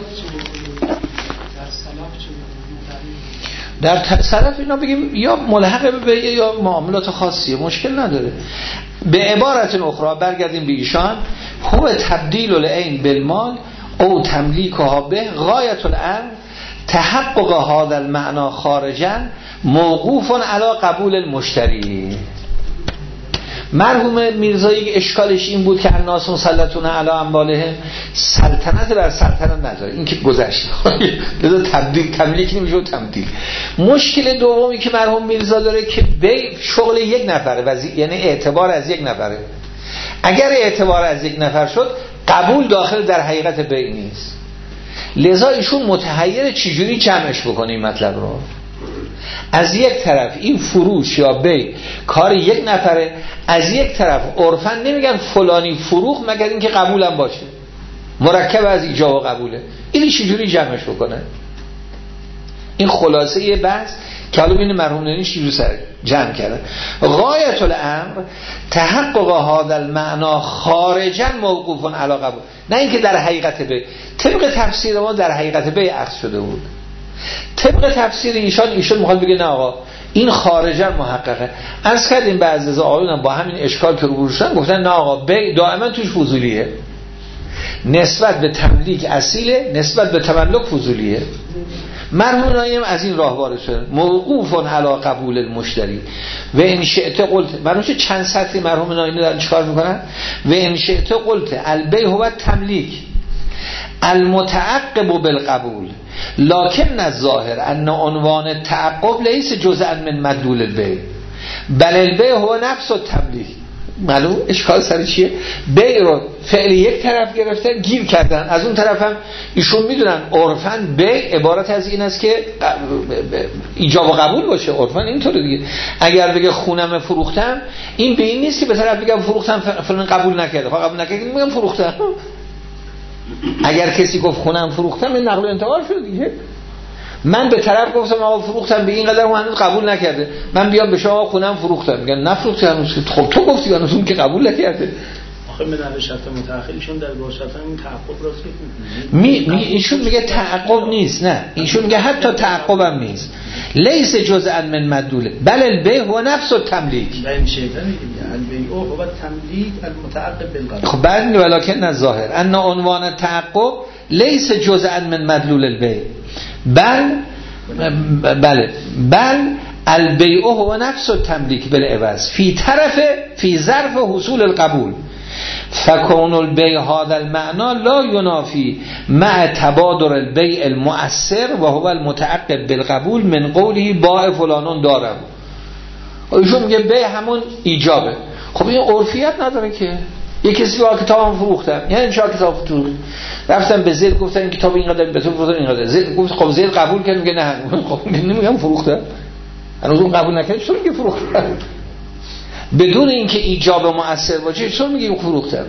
در تصرف اینا بگیم یا ملحق به بیع یا معاملات خاصیه، مشکل نداره. به عبارت اخرى برگردیم به ایشان، هو تبدیل العین بالمال او تملیکها به غایت الامر تحقق هذا المعنى خارجا موقوف علی قبول المشتری. مرحوم میرزایی اشکالش این بود که الناس مسلطون علی اموالهم، سلطنت بر سلطنت نداره، این که گذشت لذا تبدیل تملیک نمیشه و تبدیل. مشکل دومی که مرحوم میرزا داره که بی شغل یک نفره، وزی... یعنی اعتبار از یک نفره. اگر اعتبار از یک نفر شد قبول داخل در حقیقت بی نیست. لذا ایشون متحیر چجوری جمعش بکنه این مطلب رو. از یک طرف این فروش یا بی کار یک نفره، از یک طرف عرفاً نمیگن فلانی فروخ مگر اینکه قبولم باشه، مرکب از ایجاب و قبوله. این چجوری جمعش بکنه؟ این خلاصه یه بحث که حالا ببینید مرحوم نینی چجوری سر جمع کردن. غایت الامر تحقق هذا المعنى خارجا موقوف علی قبول، نه اینکه در حقیقت بی. طبق تفسیر ما در حقیقت بی عکس شده بود. طبق تفسیر ایشان ایشون میخواد بگه نه آقا این خارجا محققه. عرض کردیم بعضی از آقایون با همین اشکال که روبرو شدن گفتن نه آقا بی دائما توش فضولیه، نسبت به تملیک اصیله، نسبت به تملک فضولیه. مرحوم نایم از این راه وارد شدن، موقوف علی قبول المشتری و ان شئت قلت. مرحوم چند سطری مرحوم نایم دارن چیکار میکنن؟ و ان شئت قلت البیع هو تملیک المتعقب بالقبول لكن الظاهر ان عنوان التعقب ليس جزءا من مدلول البيع بل البيع هو نفس التملیک. معلوم اشکال سر چیه؟ بیع رو فعل یک طرف گرفتن گیر کردن، از اون طرف هم ایشون میدونن عرفاً بیع عبارت از این است که ایجاب و قبول باشه. عرفاً اینطوره دیگه. اگر بگه خونم فروختم، این به این نیست که به طرف بگم فروختم فلان قبول نکرده، خب قبول نکرده میگم فروختم. اگر کسی گفت خونم فروختم این نقل و انتقال شده دیگه. من به طرف گفتم آقا فروختم به این قدر، اون هنوز قبول نکرده، من بیام به شما خونم فروختم، میگن نفروختی هنوز. خب تو گفتی هنوز اون که قبول نکرده. آخه من در شرط متأخرشون در باشتن این تعقب راست می می ایشون میگه تعقب نیست، نه ایشون میگه حتی تعقب هم نیست. لیس جزءا من مدلوله بل البیع هو نفس التملیک. این شیطان میگه البیع هو التملیک المتعقب بالقبول. خب بعد ولکن الظاهر ان عنوان التعقب لیس جزءا من مدلول البیع بل بله بل البیع هو نفس التملیک بالعوض فی طرف فی ظرف حصول القبول فکون البیع هذا المعنى لا ینافی مع تبادر البیع المؤثر و هو المتعقب بالقبول من قوله باع فلانون دارم. ایشون میگه بیع همون ایجابه. خب این عرفیت نداره که یک کسی با کتابم فروختم، یعنی چرا کتاب فروختم، رفتم به زید گفتم این کتاب اینقدر به تو فروختم اینقدر، زید گفت خب زید قبول کرد، میگه نه خب نمیگم فروختم، هنوز اون قبول نکرد چطور میگه فروختم؟ بدون اینکه ایجاب مؤثر باشه چطور میگه فروختم؟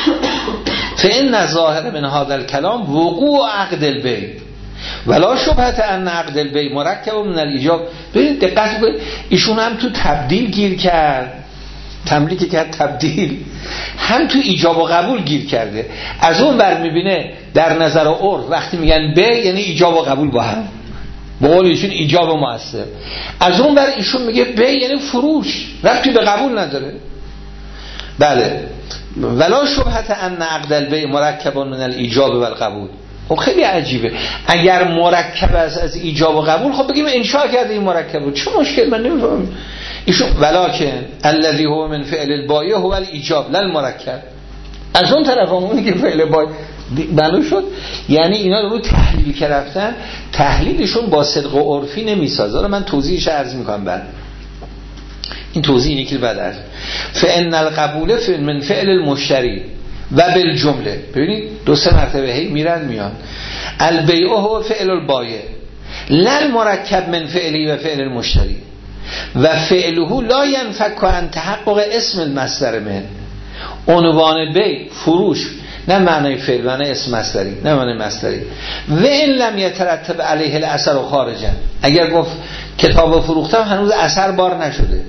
فإن ظاهر من هذا الكلام وقوع عقد البيع ولا شبهه ان عقد البيع مرکب من الایجاب. ببینید دقت کنید ایشون هم تو تبدیل گیر کرد، تملیک کرد تبدیل، هم تو ایجاب و قبول گیر کرده. از اون ور میبینه در نظر عرف وقتی میگن به یعنی ایجاب و قبول با هم، به قول ایشون ایجاب و مؤثر. از اون ور ایشون میگه به یعنی فروش، ربطی به قبول نداره. بله ولا شبهت ان عقد البیع مرکب من الایجاب و القبول. خب خیلی عجیبه اگر مرکب است از ایجاب و قبول، خب بگیم انشاء کرده این مرکب، چه مشکل؟ من نمیفهمم ایشون. ولکن الذی هو من فعل البایع هو الایجاب لا المرکب. از اون طرف اونی که فعل بایع بنا شد، یعنی اینا رو تحلیل کردن، تحلیلشون با صدق و عرفی نمیسازه. حالا من توضیحش عرض میکنم بعد. این توضیح اینه که بعد عرض. فان القبول من فعل المشتری و بالجمله. ببینید دو سه مرتبه هی میرن میان. البیع هو فعل البایع لا المرکب من فعلی و فعل المشتری و فعله لا ينفك عن تحقق اسم المصدر من. عنوان بیع فروش، نه معنی فعل، معنی اسم مصدری، نه معنی مصدری. و ان لم يترتب علیه الاثر خارجا، اگر گفت کتاب فروختم هنوز اثر بار نشده،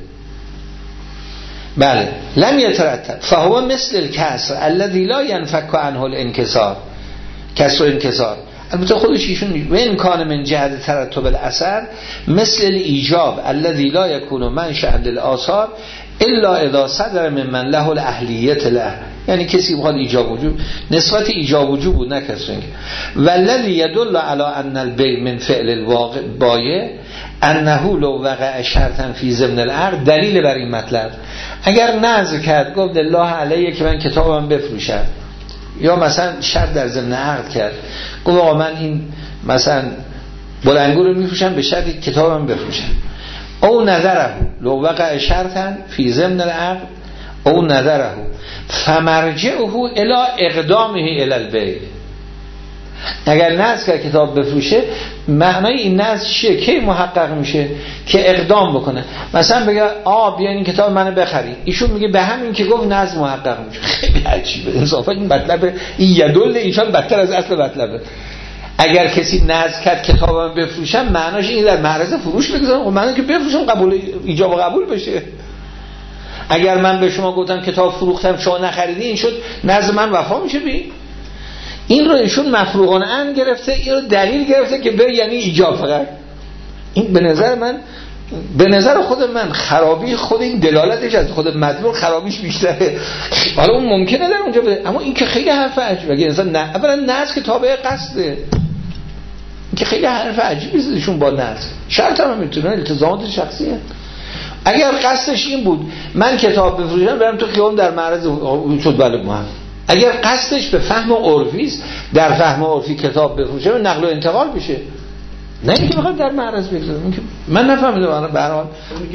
بله لم يترتب فهو مثل الكسر الذي لا ينفك عنه الانكسار. کسر و انکسار البته خودش ایشون و ان کان من جهت ترتب الاثر مثل الایجاب الذي لا يكون منشأ للآثار الا اذا صدر ممن له الاهلیت له. یعنی کسی بخواد ایجاب وجوب، نسبت ایجاب وجوب بود، نه کسر. والذی يدل على ان البیع من فعل الواقع بایع انه لو وقع شرطا فی ضمن العقد. دلیل بر این مطلب اگر نذر کرد گفت الله علیه که من کتابم بفروشم، یا مثلا شرط در ضمن عقد کرد گفت آقا من این مثلا بلنگو رو میفروشم به شرطی کتابم بفروشم، او نظره لو وقع شرطا فی ضمن العقد او نظره فمرجعه الى اقدامه الى البیع. اگر نذر کرد کتاب بفروشه، معنای این نذر چیه؟ کی محقق میشه؟ که اقدام بکنه. مثلا بگه آ بیا این کتاب منو بخری، ایشون میگه به همین که گفت نذر محقق میشه. خیلی عجیبه انصافا این مطلب، این یدل ایشان بدتر از اصل مطلبه. اگر کسی نذر کرد کتابم بفروشم، معناش این در معرض فروش بگذارم، خب معنی که بفروشم قبول ایجاب و قبول بشه. اگر من به شما گفتم کتاب فروختم شما نخریدی، این شد نذر من وفا میشه بی؟ این رو ایشون مفروغان ان گرفته، این رو دلیل گرفته که به یعنی ایجاب فقط. این به نظر من، به نظر خود من خرابی خود این دلالتش از خود مدلول خرابیش بیشتره. حالا اون ممکنه در اونجا بده، اما این که خیلی حرف عجیبه. اگه انسان نه اولا نذر که تابع قصده، این که خیلی حرف عجیبی ایشون با نذر. شرط هم میتونه التزامات شخصیه. اگر قصدش این بود من کتاب بفروشم برم تو خیابون در معرض شد، بله مهم. اگر قصدش به فهم عرفی است، در فهم عرفی کتاب بفروشه نقل و انتقال بشه، نه اینکه بخواد در معرض بگذاره. من نفهمیدم به هر حال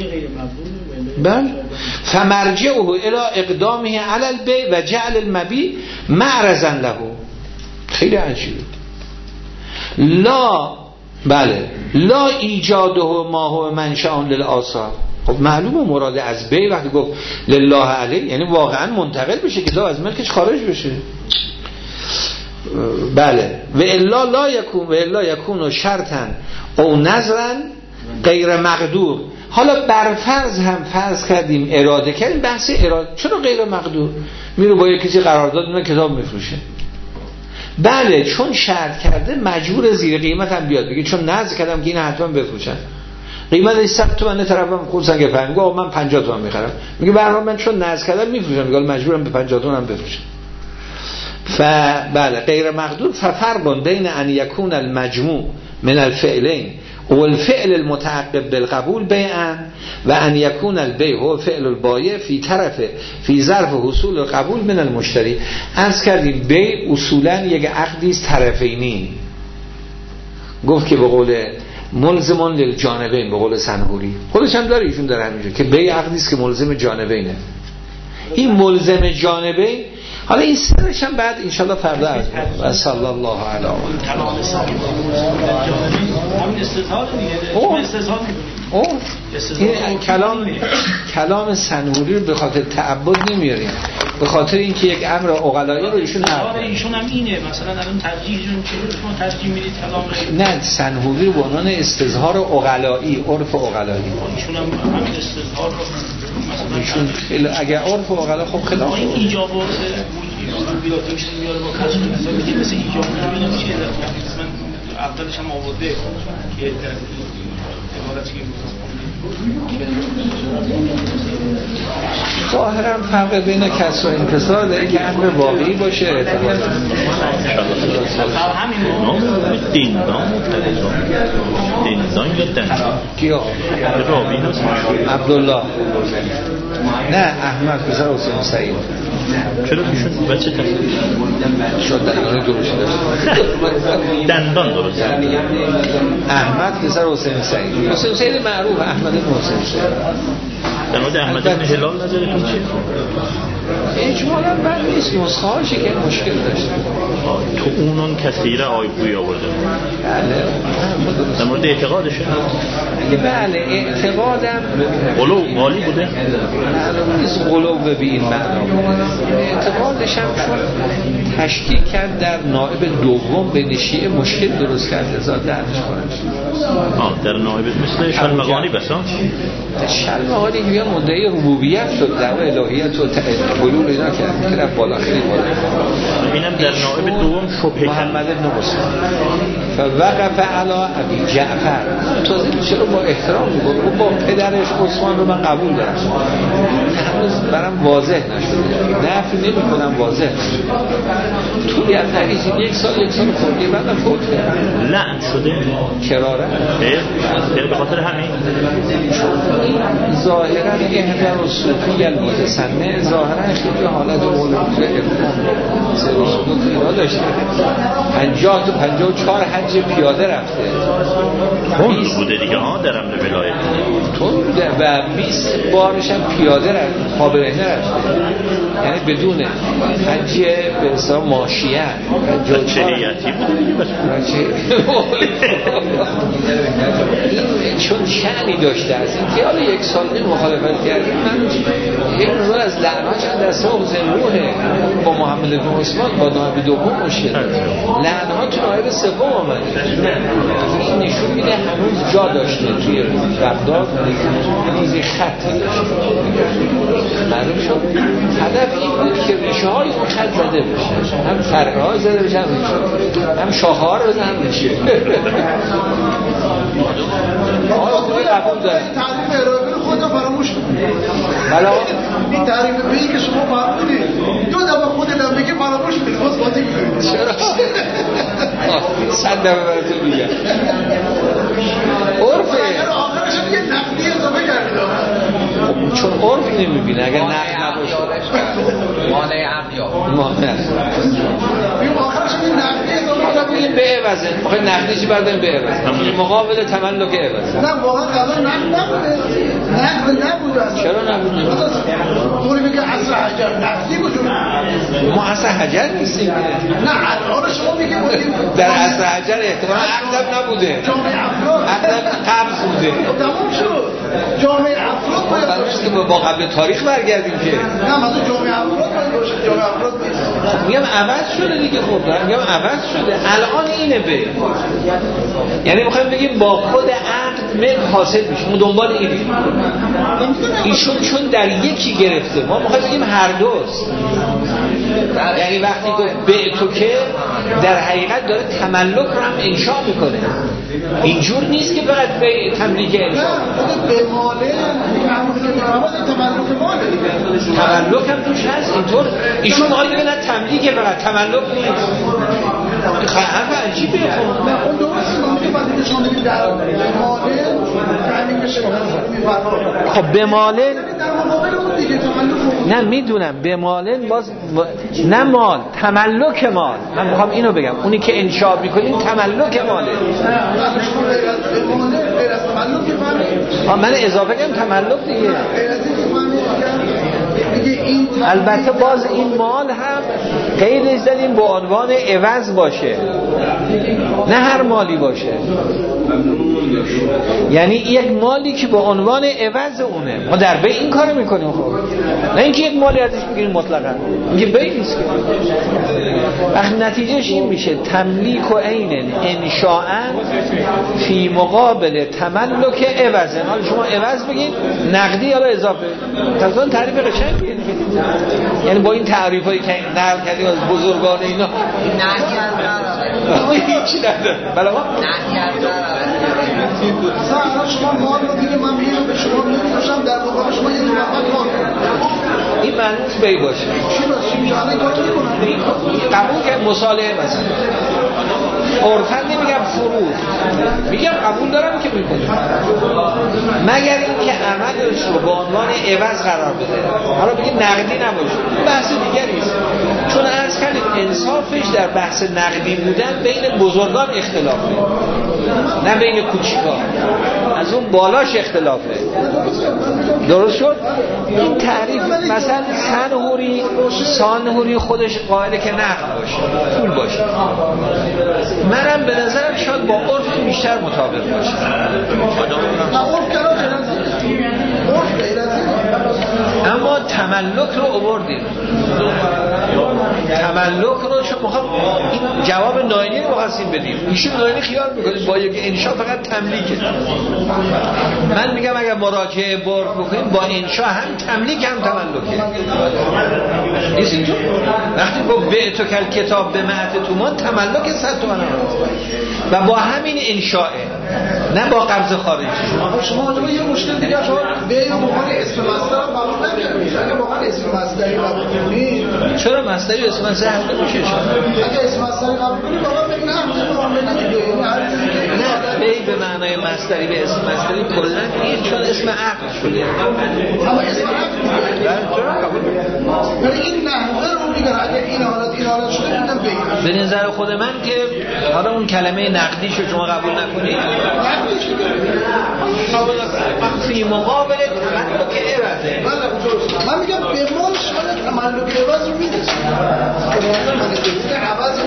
بله. فمرجعه الى اقدامه علی البیع و جعل المبیع معرضا له. خیلی عجیبه. لا بله لا ایجاده ما هو منشأ للآثار. خب معلومه مراد از بیع وقتی گفت لله علیه یعنی واقعا منتقل بشه، کتاب از ملکش خارج بشه. بله و الا لا یکون و الا یکون شرطا او نظرا غیر مقدور. حالا بر فرض هم فرض کردیم اراده کردیم، بحث اراده چرا غیر مقدور؟ میره با یک کسی قرارداد میکنه کتاب میفروشه، بله چون شرط کرده مجبور زیر قیمت هم بیاد بگه چون نذر کردم که این حتما بفروشن، قیمت صد تومن طرفم خودم که فهمیدم آقا من پنجاه تومن میخرم، میگه برام من چون نذر کردم میفروشم، میگه مجبورم به پنجاه تومن بفروشم. ف بله غیر مقدور. ففرق بین ان یکون المجموع من الفعلین و الفعل المتعقب بالقبول بیعا و ان یکون البیع هو فعل البایع فی طرف فی ظرف حصول القبول من المشتری. عرض کردیم بیع اصولا یک عقدی است طرفینی، گفت که به قول ملزمان للجانبین، به قول سنهوری خودش هم داره ایشون داره همینجا که بیع عقدی است که ملزم جانبینه. این ملزم جانبین، حالا این سرش هم بعد انشالله فردا عرض می‌کنم. و صلی الله علیه و آله. همین استظهار دیگه. او استظهار او این کلام کلام سنوری رو به خاطر تعبد نمیاریم، به خاطر اینکه یک امر عقلایی رو ایشون حرف ایشون هم اینه. مثلا الان ترجیحشون چه شما ترجیح میدید کلام رو؟ نه، سنوری رو به عنوان استظهار عقلایی، عرف عقلایی ایشون هم همین استظهار رو مثلا ایشون خیلی اگه عرف عقلا خب خلاف این ایجاب و بیلاتی میشه میاره با کسب مثلا میگه مثل ایجاب اینا میشه. من اولش هم آورده که عبارتی که ظاهرا فرق بین کسر و انکسار داره که امر واقعی باشه اعتبار نام دیندان دیندان یا دندان کیا؟ راوی هست عبدالله نه احمد پسر حسین سعید. چرا ایشون بچه تفسیر شد دندان درست داشت دندان درست احمد پسر حسین سعید. حسین سعید معروف، احمد بن حسین سعید. در مورد احمد بن هلال نظرتون چیه؟ اجمالا بد نیست، نسخه هاشی که مشکل داشته تو اونون کثیره آیبوی آورده. بله در مورد اعتقادشه؟ بله اعتقادم قلو مالی بوده؟ معلوم نیست قلو به این معنا. اعتقادش هم چون تشکیک کرد در نائب دوم به نشیه مشکل درست کرد ازا درش کنه. آه در نائب مثل شلمغانی بسان؟ شلمغانی که مدعی ربوبیت شد، دعوی الهیت و حلول اینا کرد که رفت بالا خیلی بالا. اینم در نائب دوم شبهه محمد بن عثمان فوقف علی ابی جعفر. تازه چرا با احترام میگه او با پدرش عثمان رو من قبول دارم، هنوز برام واضح نشده، نفی نمی کنم واضح نشده. توی از نریزید یک سال یک سال خوردی بعدم فوت کرد لعن شده کراره اه به خاطر همین ظاهرا احضر و صوفی یلمیت سنه ظاهرا خیلی حالت مولوکه سروسکوت اینا داشته. پنجاه تا پنجاه و چهار حج پیاده رفته تند بوده دیگه ها در امر ولایت تند بوده و بیست بارش هم پیاده رفته، خوابرهنه رفته، یعنی بدون حج به اصطلاح ماشیه چه هیئتی بوده این چون شأنی داشته از این که حالا یک سال این مخالفت کردیم. من یک نظر از لعناش هم دسته حسین روحه با محمد بن عثمان با نایب دوم مشکل لعنها تو نایب سوم آمده. این نشون میده هنوز جا داشته توی بغداد، هنوز خطی داشته. معلوم شد هدف این بود که ریشه های اون خط زده بشه، هم فرقه ها زده بشه، هم شاخه ها رو زده بشه. آقا خوبی قبول داره تعریف ارائه رو خودم فراموش کنید. بلا این تعریف بهی که شما فرمودید دو دفعه خود هم بگی فراموش کنید باز باطی میکنید. چرا؟ صد دفعه براتون میگم عرفه اگر آخرش هم یه نقدی اضافه کردید چون عرف نمیبینه اگر نقد نباشه مانع عقل مانع این آخرش هم یه نقدی اضافه حالا بگیم به عوضه آخه نقدیشی برداریم به عوضه مقابل تملک عوضه. نه واقعا قضا نقد نبوده، نقد نبوده. چرا نبوده؟ طوری میگه عصر حجر نقدی بود. ما عصر حجر نیستیم نه الان شما میگه در عصر حجر احتمال عقدم نبوده، جامعه افراد عقدم قبض بوده. تمام شد جامعه افراد باید باشه که با قبل تاریخ برگردیم که نه مثلا جامعه افراد باید باشه، جامعه افراد نیست. میگم عوض شده دیگه. خب دارم میگم عوض شده الان اینه به یعنی میخوایم بگیم با خود عقد ملک حاصل میشه، ما دنبال اینیم. ایشون چون در یکی گرفته ما میخوایم بگیم هر دوست، یعنی وقتی گفت به تو که در حقیقت داره تملک رو هم انشاء میکنه. اینجور نیست که فقط به تملیک انشاء به ماله تملک ماله تملک هم توش هست. اینطور ایشون میخواد بگه نه تملیک فقط تملک نیست. حرف عجیبه. اون درسته که بعد نشون بدید در ماله تعلیم بشه میفرمایید. خب به ماله در مقابل اون دیگه تملک نه میدونم به مالن باز نه مال تملک مال. من میخوام اینو بگم اونی که انشاء میکنیم تملک ماله. من اضافه کنم تملک دیگه. البته باز این مال هم قیدش زدیم به عنوان عوض باشه، نه هر مالی باشه، یعنی یک مالی که به عنوان عوض اونه. ما در بی این کارو میکنیم، خب نه اینکه یک مالی ازش بگیریم مطلقاً، میگه بی نیست که. وقت نتیجهش این میشه تملیک و عین انشاء فی مقابل تملک عوض. حالا شما عوض بگید نقدی یا اضافه، مثلا تعریف قشنگیه، یعنی با این تعریفایی که نقل کردی از بزرگان اینا نهی از ضرر هیچی نداره. بله ما نهی از ضرر مثلا شما مال رو دیگه من میگم به شما میگم در مقابل شما یه رقم کار این معنیش بی باشه. چی باشه؟ چی میشه؟ الان کار میکنن قبول که مصالحه مثلا عرفاً نمیگم فروض، میگم قبول دارم که میکنم، مگر اینکه عملش رو به عنوان عوض قرار بده. حالا بگید نقدی نباشه، بحث دیگری است، چون عرض کردیم انصافش در بحث نقدی بودن بین بزرگان اختلافه، نه بین کوچیکا، از اون بالاش اختلافه. درست شد؟ این تعریف مثلا سنهوری سانهوری خودش قائله که نقد باشه، پول باشه. منم به نظرم شاید با عرف بیشتر مطابق باشه. اما تملک رو آوردیم، تملک رو چون میخوام این جواب ناینی رو بخواستیم بدیم، ایشون ناینی خیال میکنید با یک انشاء فقط تملیکه. من میگم اگر مراجعه بر بکنیم با انشاء هم تملیک هم تملکه. نیست اینجور؟ وقتی با بعت و کل کتاب به معت تومان تملک صد تومن و با همین انشاءه، نه با قبض خارجی. شما حالا یه مشکل دیگه شما به عنوان اسم مصدر قبول نمی‌کنید. اگه واقعا اسم مصدری قبول کنید، چرا مصدری اسم مصدر حل نمیشه شما؟ اگه اسم مصدری قبول کنید واقعا به نحو معامله دیگه، نه بی به معنای مصدری به اسم مصدری کلا این چون اسم عقل شده. اما اسم عقل چرا قبول کنید؟ ولی این نحوه رو میگن اگه این حالت این حالت شده میگن بی. به نظر خود من که حالا اون کلمه نقدیشو شما قبول نکنید، فی مقابل تملک عوضه. من میگم به مال شما تملک عوض رو میدید. من دیگه عوض